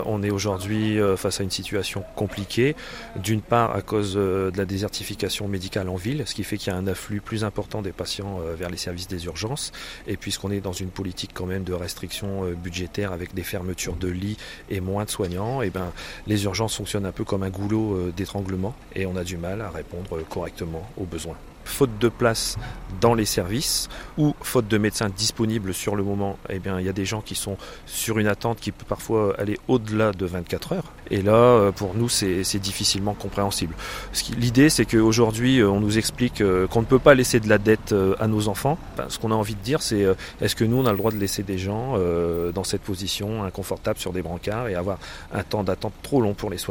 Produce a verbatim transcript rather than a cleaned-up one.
On est aujourd'hui face à une situation compliquée, d'une part à cause de la désertification médicale en ville, ce qui fait qu'il y a un afflux plus important des patients vers les services des urgences, et puisqu'on est dans une politique quand même de restriction budgétaire avec des fermetures de lits et moins de soignants, et ben, les urgences fonctionnent un peu comme un goulot d'étranglement et on a du mal à répondre correctement aux besoins. Faute de place dans les services ou faute de médecins disponibles sur le moment, eh bien, il y a des gens qui sont sur une attente qui peut parfois aller au-delà de vingt-quatre heures. Et là, pour nous, c'est, c'est difficilement compréhensible. L'idée, c'est qu'aujourd'hui, on nous explique qu'on ne peut pas laisser de la dette à nos enfants. Ce qu'on a envie de dire, c'est est-ce que nous, on a le droit de laisser des gens dans cette position inconfortable sur des brancards et avoir un temps d'attente trop long pour les soigner ?